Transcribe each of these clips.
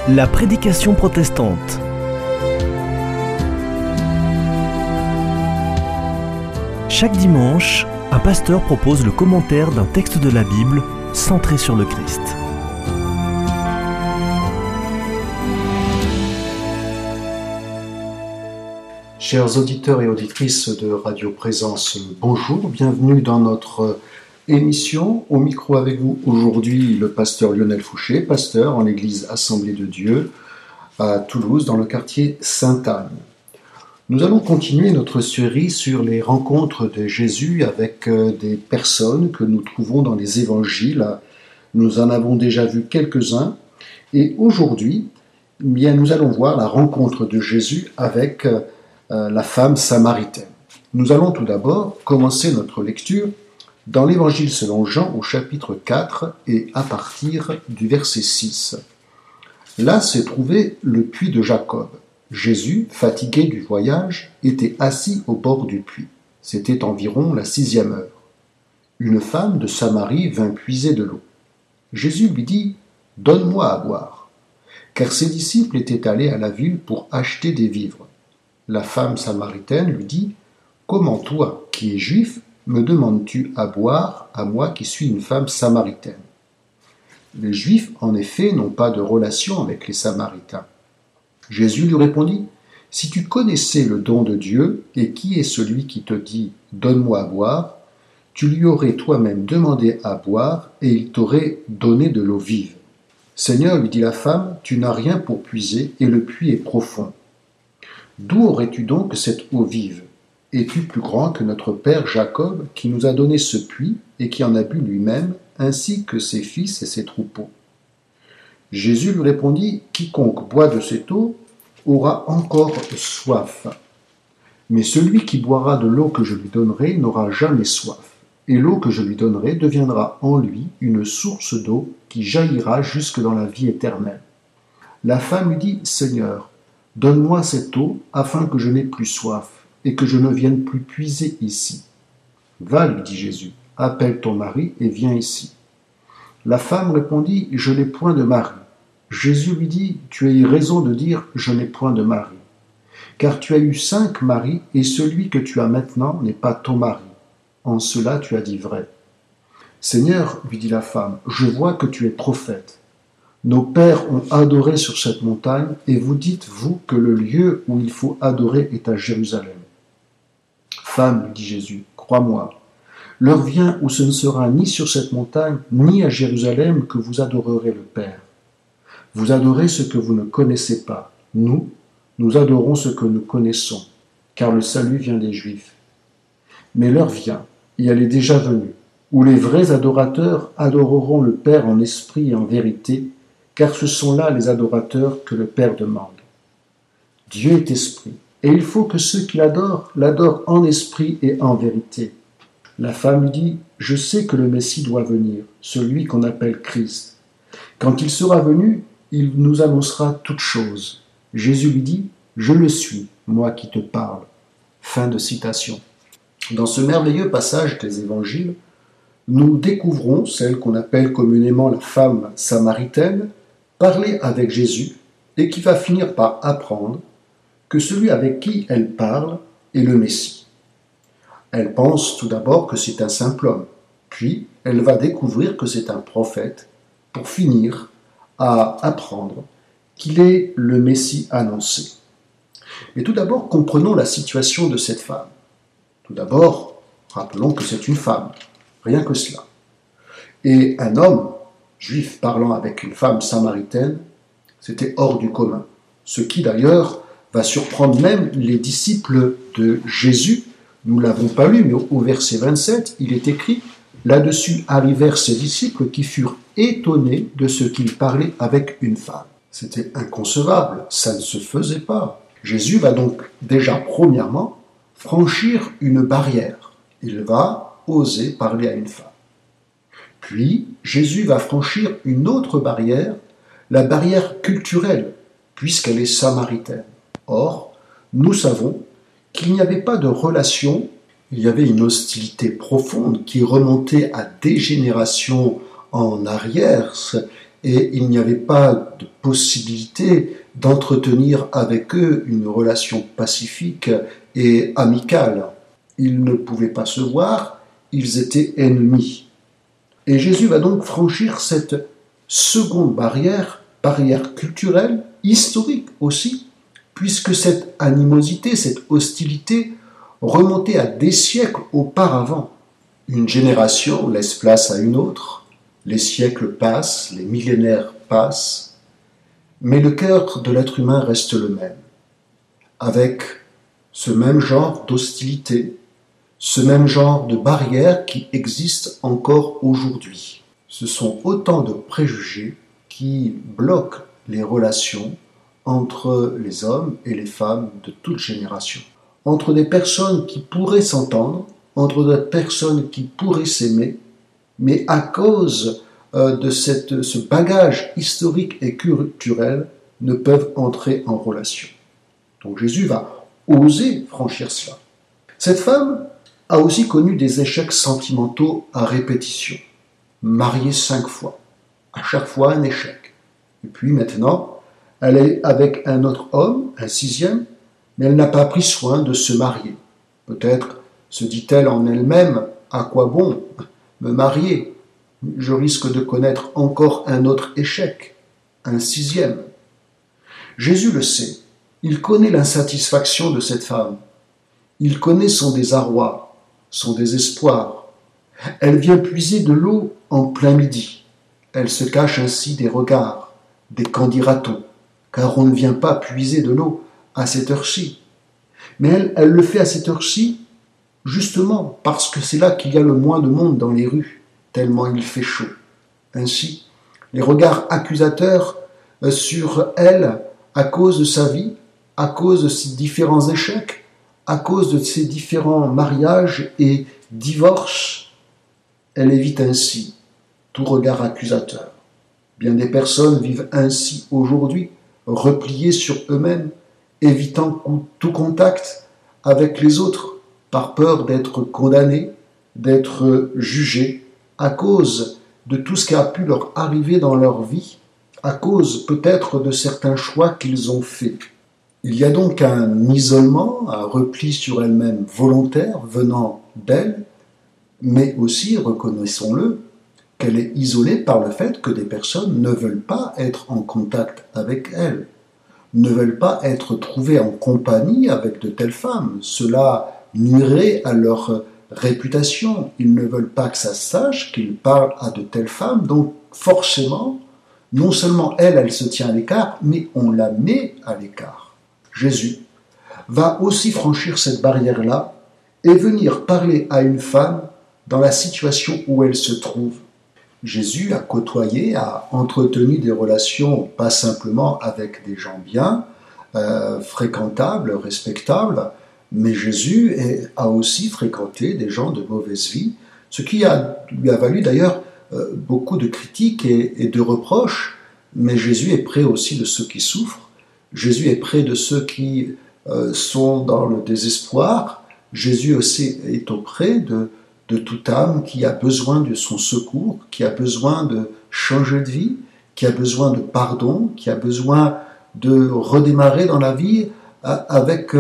La prédication protestante. Chaque dimanche, un pasteur propose le commentaire d'un texte de la Bible centré sur le Christ. Chers auditeurs et auditrices de Radio Présence, bonjour, bienvenue dans notre émission. Au micro avec vous aujourd'hui le pasteur Lionel Fouché, pasteur en l'église Assemblée de Dieu à Toulouse dans le quartier Sainte-Anne. Nous allons continuer notre série sur les rencontres de Jésus avec des personnes que nous trouvons dans les évangiles. Nous en avons déjà vu quelques-uns et aujourd'hui, nous allons voir la rencontre de Jésus avec la femme samaritaine. Nous allons tout d'abord commencer notre lecture dans l'évangile selon Jean au chapitre 4 et à partir du verset 6. Là s'est trouvé le puits de Jacob. Jésus, fatigué du voyage, était assis au bord du puits. C'était environ la 6e heure. Une femme de Samarie vint puiser de l'eau. Jésus lui dit « Donne-moi à boire », car ses disciples étaient allés à la ville pour acheter des vivres. La femme samaritaine lui dit « Comment toi, qui es juif, me demandes-tu à boire, à moi qui suis une femme samaritaine ?» Les Juifs, en effet, n'ont pas de relation avec les Samaritains. Jésus lui répondit « Si tu connaissais le don de Dieu, et qui est celui qui te dit « Donne-moi à boire », tu lui aurais toi-même demandé à boire, et il t'aurait donné de l'eau vive. « Seigneur, lui dit la femme, tu n'as rien pour puiser, et le puits est profond. D'où aurais-tu donc cette eau vive ? Es-tu plus grand que notre père Jacob, qui nous a donné ce puits et qui en a bu lui-même, ainsi que ses fils et ses troupeaux ?» Jésus lui répondit « Quiconque boit de cette eau aura encore soif. Mais celui qui boira de l'eau que je lui donnerai n'aura jamais soif. Et l'eau que je lui donnerai deviendra en lui une source d'eau qui jaillira jusque dans la vie éternelle. » La femme lui dit « Seigneur, donne-moi cette eau afin que je n'ai plus soif et que je ne vienne plus puiser ici. » « Va, lui dit Jésus, appelle ton mari et viens ici. » La femme répondit « Je n'ai point de mari. » Jésus lui dit « Tu as eu raison de dire « Je n'ai point de mari », car tu as eu 5 maris et celui que tu as maintenant n'est pas ton mari. En cela tu as dit vrai. » « Seigneur, lui dit la femme, je vois que tu es prophète. Nos pères ont adoré sur cette montagne, et vous dites, vous, que le lieu où il faut adorer est à Jérusalem. Femme, lui dit Jésus, crois-moi, l'heure vient où ce ne sera ni sur cette montagne, ni à Jérusalem que vous adorerez le Père. Vous adorez ce que vous ne connaissez pas. Nous adorons ce que nous connaissons, car le salut vient des Juifs. Mais l'heure vient, et elle est déjà venue, où les vrais adorateurs adoreront le Père en esprit et en vérité, car ce sont là les adorateurs que le Père demande. Dieu est esprit, et il faut que ceux qui l'adorent en esprit et en vérité. La femme lui dit « Je sais que le Messie doit venir, celui qu'on appelle Christ. Quand il sera venu, il nous annoncera toutes choses. » Jésus lui dit « Je le suis, moi qui te parle. » Fin de citation. Dans ce merveilleux passage des évangiles, nous découvrons celle qu'on appelle communément la femme samaritaine, parler avec Jésus et qui va finir par apprendre que celui avec qui elle parle est le Messie. Elle pense tout d'abord que c'est un simple homme, puis elle va découvrir que c'est un prophète, pour finir à apprendre qu'il est le Messie annoncé. Mais tout d'abord, comprenons la situation de cette femme. Tout d'abord, rappelons que c'est une femme, rien que cela. Et un homme juif parlant avec une femme samaritaine, c'était hors du commun. Ce qui d'ailleurs va surprendre même les disciples de Jésus. Nous ne l'avons pas lu, mais au verset 27, il est écrit « Là-dessus arrivèrent ses disciples qui furent étonnés de ce qu'il parlait avec une femme. » C'était inconcevable, ça ne se faisait pas. Jésus va donc déjà, premièrement, franchir une barrière. Il va oser parler à une femme. Puis, Jésus va franchir une autre barrière, la barrière culturelle, puisqu'elle est samaritaine. Or, nous savons qu'il n'y avait pas de relation, il y avait une hostilité profonde qui remontait à des générations en arrière, et il n'y avait pas de possibilité d'entretenir avec eux une relation pacifique et amicale. Ils ne pouvaient pas se voir, ils étaient ennemis. Et Jésus va donc franchir cette seconde barrière culturelle, historique aussi, puisque cette animosité, cette hostilité remontait à des siècles auparavant. Une génération laisse place à une autre, les siècles passent, les millénaires passent, mais le cœur de l'être humain reste le même, avec ce même genre d'hostilité, ce même genre de barrières qui existent encore aujourd'hui. Ce sont autant de préjugés qui bloquent les relations entre les hommes et les femmes de toute génération. Entre des personnes qui pourraient s'entendre, entre des personnes qui pourraient s'aimer, mais à cause de ce bagage historique et culturel, ne peuvent entrer en relation. Donc Jésus va oser franchir cela. Cette femme a aussi connu des échecs sentimentaux à répétition, mariée 5 fois, à chaque fois un échec. Et puis maintenant, elle est avec un autre homme, un 6e, mais elle n'a pas pris soin de se marier. Peut-être se dit-elle en elle-même, à quoi bon me marier? Je risque de connaître encore un autre échec, un 6e. Jésus le sait, il connaît l'insatisfaction de cette femme, il connaît son désarroi, son désespoir. Elle vient puiser de l'eau en plein midi. Elle se cache ainsi des regards, des qu'en dira-t-on, car on ne vient pas puiser de l'eau à cette heure-ci. Mais elle le fait à cette heure-ci, justement parce que c'est là qu'il y a le moins de monde dans les rues, tellement il fait chaud. Ainsi, les regards accusateurs sur elle, à cause de sa vie, à cause de ses différents échecs, à cause de ses différents mariages et divorces, elle évite ainsi tout regard accusateur. Bien des personnes vivent ainsi aujourd'hui, repliées sur eux-mêmes, évitant tout contact avec les autres, par peur d'être condamnés, d'être jugés, à cause de tout ce qui a pu leur arriver dans leur vie, à cause peut-être de certains choix qu'ils ont faits. Il y a donc un isolement, un repli sur elle-même volontaire venant d'elle, mais aussi, reconnaissons-le, qu'elle est isolée par le fait que des personnes ne veulent pas être en contact avec elle, ne veulent pas être trouvées en compagnie avec de telles femmes. Cela nuirait à leur réputation. Ils ne veulent pas que ça se sache qu'ils parlent à de telles femmes, donc forcément, non seulement elle se tient à l'écart, mais on la met à l'écart. Jésus va aussi franchir cette barrière-là et venir parler à une femme dans la situation où elle se trouve. Jésus a côtoyé, a entretenu des relations pas simplement avec des gens bien, fréquentables, respectables, mais Jésus a aussi fréquenté des gens de mauvaise vie, ce qui lui a valu d'ailleurs beaucoup de critiques et de reproches, mais Jésus est près aussi de ceux qui souffrent. Jésus est près de ceux qui sont dans le désespoir. Jésus aussi est auprès de toute âme qui a besoin de son secours, qui a besoin de changer de vie, qui a besoin de pardon, qui a besoin de redémarrer dans la vie avec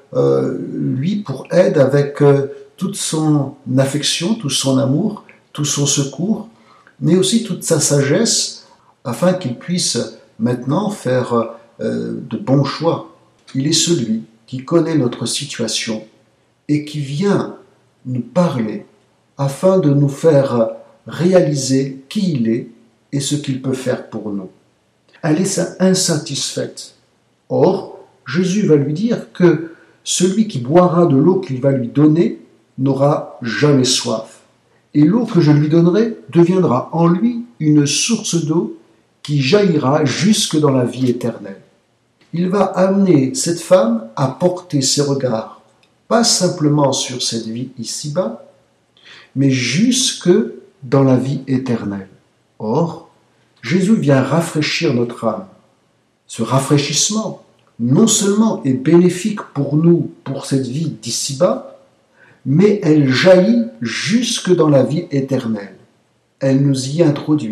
lui pour aide, avec toute son affection, tout son amour, tout son secours, mais aussi toute sa sagesse, afin qu'il puisse maintenant faire de bons choix. Il est celui qui connaît notre situation et qui vient nous parler afin de nous faire réaliser qui il est et ce qu'il peut faire pour nous. Elle est insatisfaite. Or, Jésus va lui dire que celui qui boira de l'eau qu'il va lui donner n'aura jamais soif. Et l'eau que je lui donnerai deviendra en lui une source d'eau qui jaillira jusque dans la vie éternelle. Il va amener cette femme à porter ses regards, pas simplement sur cette vie ici-bas, mais jusque dans la vie éternelle. Or, Jésus vient rafraîchir notre âme. Ce rafraîchissement, non seulement est bénéfique pour nous, pour cette vie d'ici-bas, mais elle jaillit jusque dans la vie éternelle. Elle nous y introduit,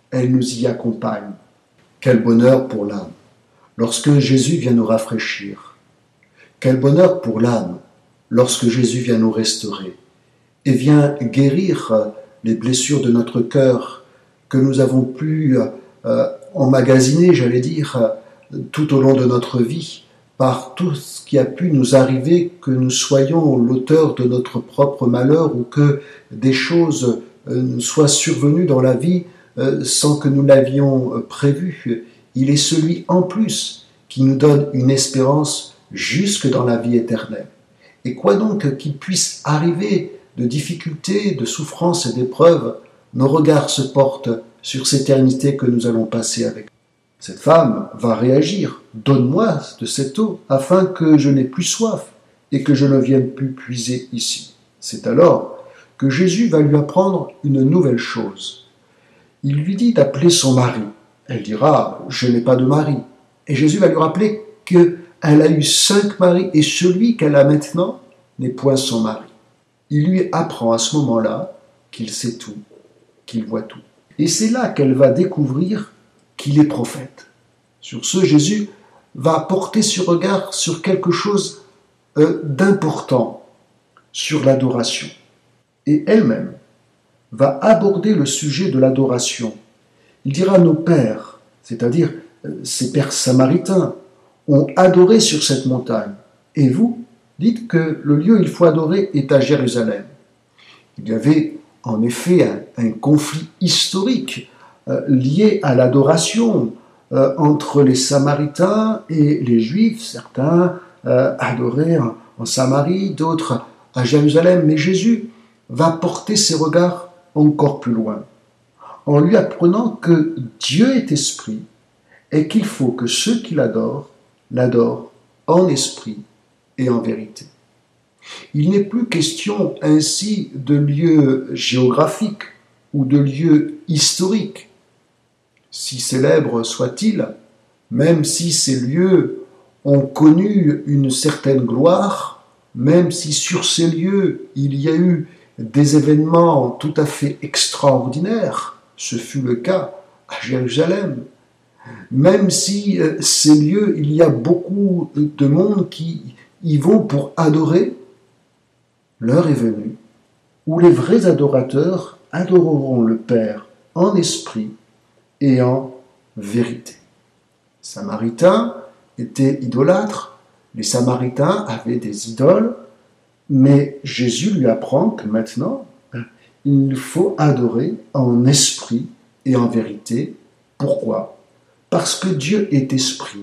elle nous y accompagne. Quel bonheur pour l'âme, lorsque Jésus vient nous rafraîchir. Quel bonheur pour l'âme, lorsque Jésus vient nous restaurer et vient guérir les blessures de notre cœur que nous avons pu emmagasiner, j'allais dire, tout au long de notre vie, par tout ce qui a pu nous arriver, que nous soyons l'auteur de notre propre malheur ou que des choses nous soient survenues dans la vie sans que nous l'avions prévu. Il est celui en plus qui nous donne une espérance jusque dans la vie éternelle. Et quoi donc qu'il puisse arriver de difficultés, de souffrances et d'épreuves, nos regards se portent sur cette éternité que nous allons passer avec. Cette femme va réagir. Donne-moi de cette eau afin que je n'ai plus soif et que je ne vienne plus puiser ici. C'est alors que Jésus va lui apprendre une nouvelle chose. Il lui dit d'appeler son mari. Elle dira « Je n'ai pas de mari ». Et Jésus va lui rappeler qu'elle a eu 5 maris et celui qu'elle a maintenant n'est point son mari. Il lui apprend à ce moment-là qu'il sait tout, qu'il voit tout. Et c'est là qu'elle va découvrir qu'il est prophète. Sur ce, Jésus va porter ce regard sur quelque chose d'important, sur l'adoration. Et elle-même va aborder le sujet de l'adoration. Il dira nos pères, c'est-à-dire ces pères samaritains, ont adoré sur cette montagne. Et vous, dites que le lieu où il faut adorer est à Jérusalem. Il y avait en effet un conflit historique lié à l'adoration entre les Samaritains et les Juifs. Certains adoraient en Samarie, d'autres à Jérusalem. Mais Jésus va porter ses regards encore plus loin, en lui apprenant que Dieu est esprit et qu'il faut que ceux qui l'adorent en esprit et en vérité. Il n'est plus question ainsi de lieux géographiques ou de lieux historiques, si célèbres soient-ils, même si ces lieux ont connu une certaine gloire, même si sur ces lieux il y a eu des événements tout à fait extraordinaires, ce fut le cas à Jérusalem, même si ces lieux, il y a beaucoup de monde qui y vont pour adorer, l'heure est venue où les vrais adorateurs adoreront le Père en esprit et en vérité. Les Samaritains étaient idolâtres, les Samaritains avaient des idoles, mais Jésus lui apprend que maintenant, il faut adorer en esprit et en vérité. Pourquoi ? Parce que Dieu est esprit.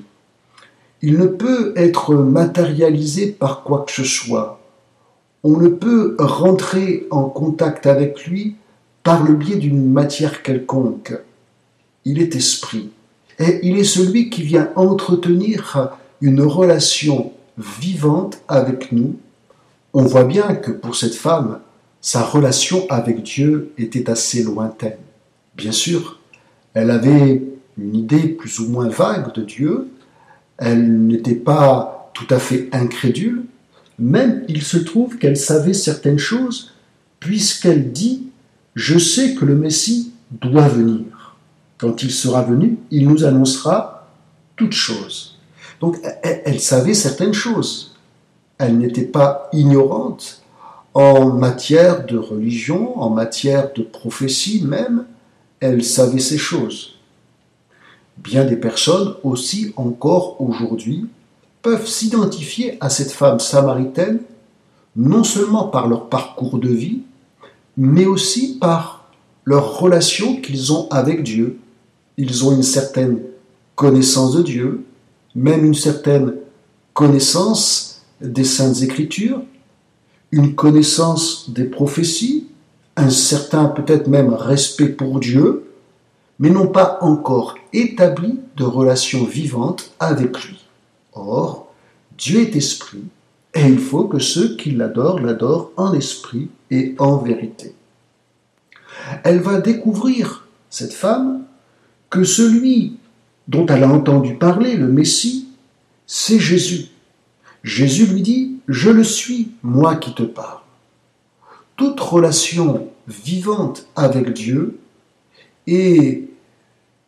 Il ne peut être matérialisé par quoi que ce soit. On ne peut rentrer en contact avec lui par le biais d'une matière quelconque. Il est esprit. Et il est celui qui vient entretenir une relation vivante avec nous. On voit bien que pour cette femme, sa relation avec Dieu était assez lointaine. Bien sûr, elle avait une idée plus ou moins vague de Dieu, elle n'était pas tout à fait incrédule, même il se trouve qu'elle savait certaines choses, puisqu'elle dit « Je sais que le Messie doit venir. Quand il sera venu, il nous annoncera toutes choses. » Donc elle savait certaines choses. Elle n'était pas ignorante en matière de religion, en matière de prophétie même, elle savait ces choses. Bien des personnes aussi encore aujourd'hui peuvent s'identifier à cette femme samaritaine, non seulement par leur parcours de vie, mais aussi par leur relation qu'ils ont avec Dieu. Ils ont une certaine connaissance de Dieu, même une certaine connaissance des Saintes Écritures, une connaissance des prophéties, un certain peut-être même respect pour Dieu, mais n'ont pas encore établi de relation vivante avec lui. Or, Dieu est esprit, et il faut que ceux qui l'adorent en esprit et en vérité. Elle va découvrir, cette femme, que celui dont elle a entendu parler, le Messie, c'est Jésus. Jésus lui dit « Je le suis, moi qui te parle ». Toute relation vivante avec Dieu est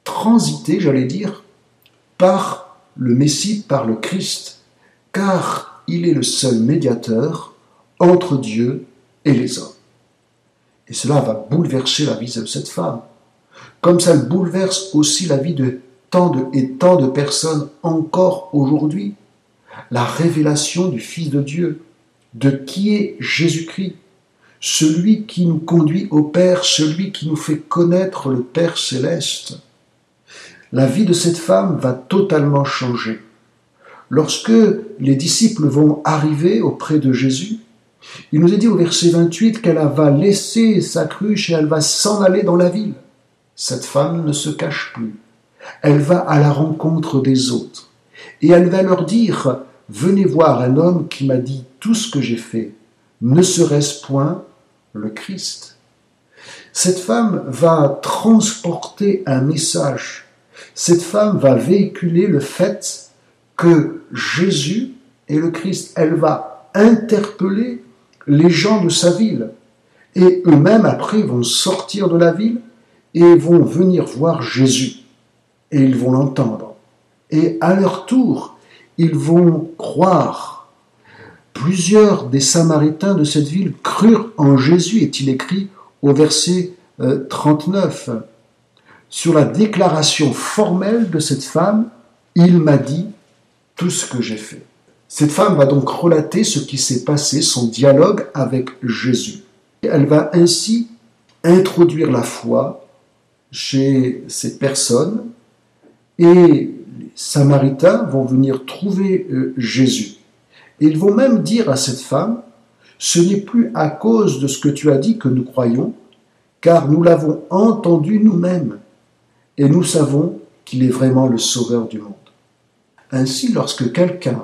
transiter, j'allais dire, par le Messie, par le Christ, car il est le seul médiateur entre Dieu et les hommes. Et cela va bouleverser la vie de cette femme, comme ça bouleverse aussi la vie de tant de personnes encore aujourd'hui. La révélation du Fils de Dieu, de qui est Jésus-Christ, celui qui nous conduit au Père, celui qui nous fait connaître le Père céleste. La vie de cette femme va totalement changer. Lorsque les disciples vont arriver auprès de Jésus, il nous est dit au verset 28 qu'elle va laisser sa cruche et elle va s'en aller dans la ville. Cette femme ne se cache plus. Elle va à la rencontre des autres. Et elle va leur dire, « Venez voir un homme qui m'a dit tout ce que j'ai fait. Ne serait-ce point le Christ ?» Cette femme va transporter un message. Cette femme va véhiculer le fait que Jésus est le Christ. Elle va interpeller les gens de sa ville. Et eux-mêmes, après, vont sortir de la ville et vont venir voir Jésus. Et ils vont l'entendre. Et à leur tour, ils vont croire. Plusieurs des Samaritains de cette ville crurent en Jésus, est-il écrit au verset 39. Sur la déclaration formelle de cette femme, il m'a dit tout ce que j'ai fait. Cette femme va donc relater ce qui s'est passé, son dialogue avec Jésus. Elle va ainsi introduire la foi chez ces personnes et les Samaritains vont venir trouver Jésus. Et ils vont même dire à cette femme, « Ce n'est plus à cause de ce que tu as dit que nous croyons, car nous l'avons entendu nous-mêmes, et nous savons qu'il est vraiment le Sauveur du monde. » Ainsi, lorsque quelqu'un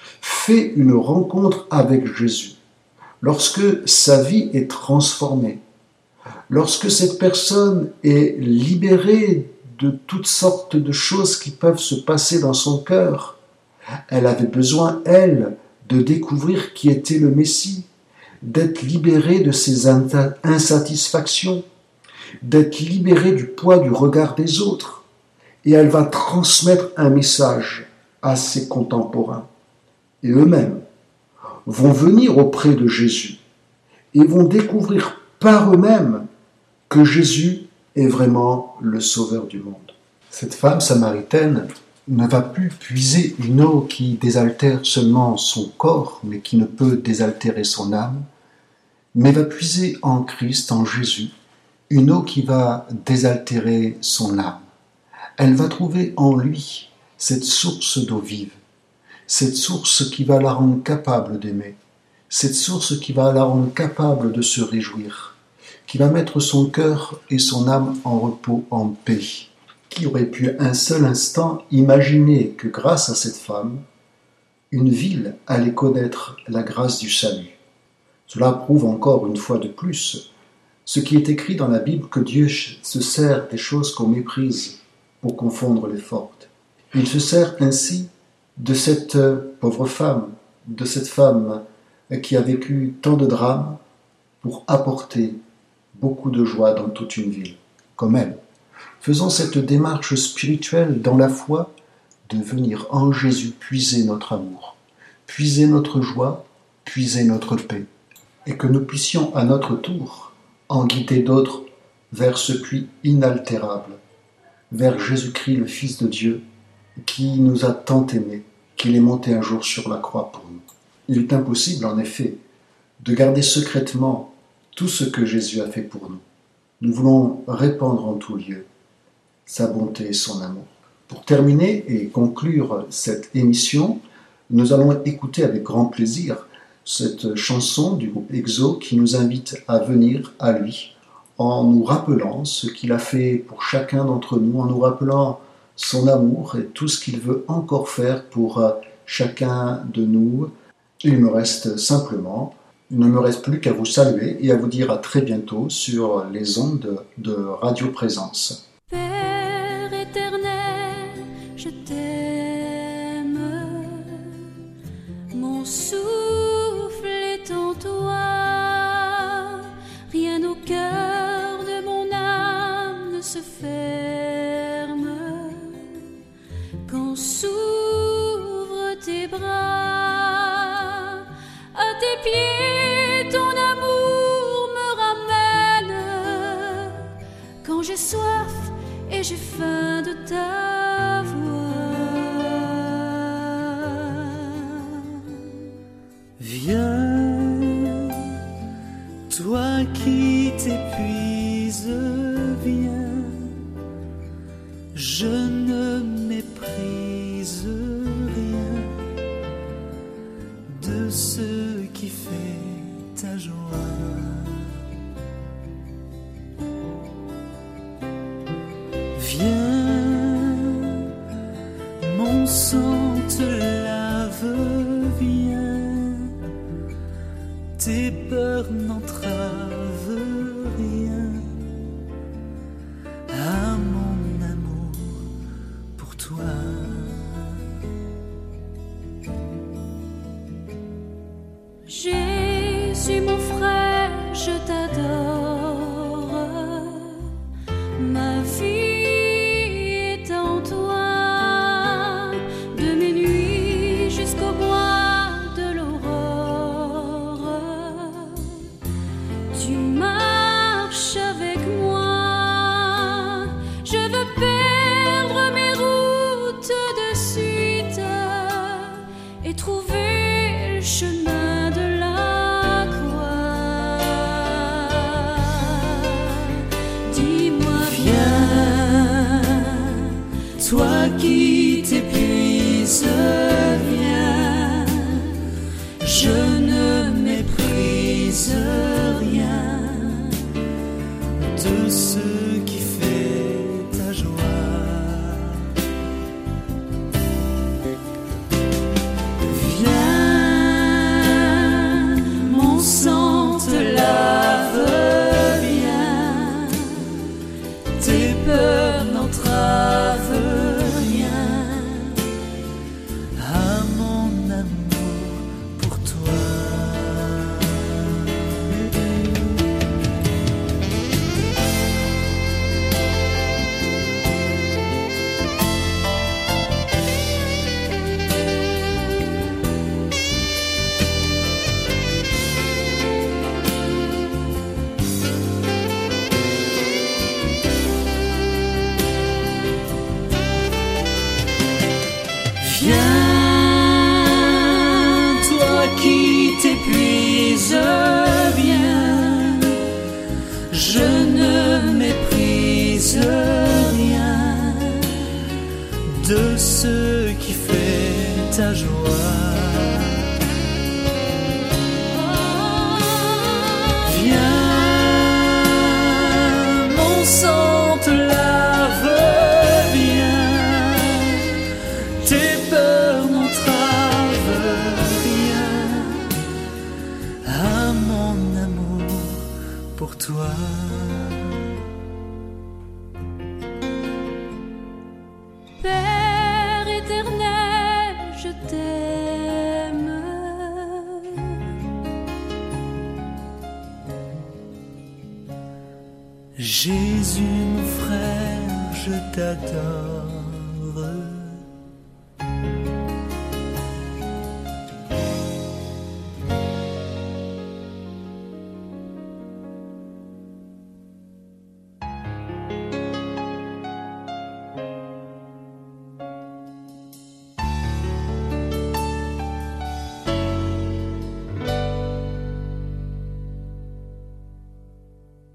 fait une rencontre avec Jésus, lorsque sa vie est transformée, lorsque cette personne est libérée de toutes sortes de choses qui peuvent se passer dans son cœur, elle avait besoin, elle, de découvrir qui était le Messie, d'être libérée de ses insatisfactions, d'être libérée du poids du regard des autres. Et elle va transmettre un message à ses contemporains. Et eux-mêmes vont venir auprès de Jésus et vont découvrir par eux-mêmes que Jésus est vraiment le Sauveur du monde. Cette femme samaritaine ne va plus puiser une eau qui désaltère seulement son corps, mais qui ne peut désaltérer son âme, mais va puiser en Christ, en Jésus, une eau qui va désaltérer son âme. Elle va trouver en lui cette source d'eau vive, cette source qui va la rendre capable d'aimer, cette source qui va la rendre capable de se réjouir, qui va mettre son cœur et son âme en repos, en paix. Qui aurait pu un seul instant imaginer que grâce à cette femme, une ville allait connaître la grâce du salut? Cela prouve encore une fois de plus ce qui est écrit dans la Bible, que Dieu se sert des choses qu'on méprise pour confondre les fortes. Il se sert ainsi de cette pauvre femme, de cette femme qui a vécu tant de drames pour apporter beaucoup de joie dans toute une ville, comme elle. Faisons cette démarche spirituelle dans la foi de venir en Jésus puiser notre amour, puiser notre joie, puiser notre paix, et que nous puissions à notre tour en guider d'autres vers ce puits inaltérable, vers Jésus-Christ, le Fils de Dieu, qui nous a tant aimés, qu'il est monté un jour sur la croix pour nous. Il est impossible, en effet, de garder secrètement tout ce que Jésus a fait pour nous. Nous voulons répandre en tout lieu sa bonté et son amour. Pour terminer et conclure cette émission, nous allons écouter avec grand plaisir cette chanson du groupe EXO qui nous invite à venir à lui en nous rappelant ce qu'il a fait pour chacun d'entre nous, en nous rappelant son amour et tout ce qu'il veut encore faire pour chacun de nous. Il me reste plus qu'à vous saluer et à vous dire à très bientôt sur les ondes de Radio Présence. Père éternel, je t'aime, mon souffle est en toi, rien au cœur de mon âme ne se ferme. s'ouvre tes bras, à tes pieds ton amour me ramène. Quand j'ai soif et j'ai faim de ta voix, viens, toi qui t'épuises, viens, je ne méprise rien de ce qui fait ta joie. Viens, mon sang te lave, viens, tes peurs n'entravent rien à mon amour pour toi. Jésus mon frère, je t'adore, ma vie est en toi, de mes nuits jusqu'au bois de l'aurore, tu marches avec moi, je veux perdre mes routes de suite et trouver le chemin de la croix. Dis-moi, Viens, toi qui t'épuises, viens, je ne méprise rien de ce qui fait ta joie. Viens, mon sang te lave, viens, tes peurs n'entravent rien à mon amour pour toi. Viens, toi qui t'épuises, viens, je ne méprise rien de ce qui fait ta joie. Viens, mon sang te lave, viens, tes peurs n'entravent rien à mon amour pour toi. Père éternel, je t'aime. Jésus mon frère, je t'adore.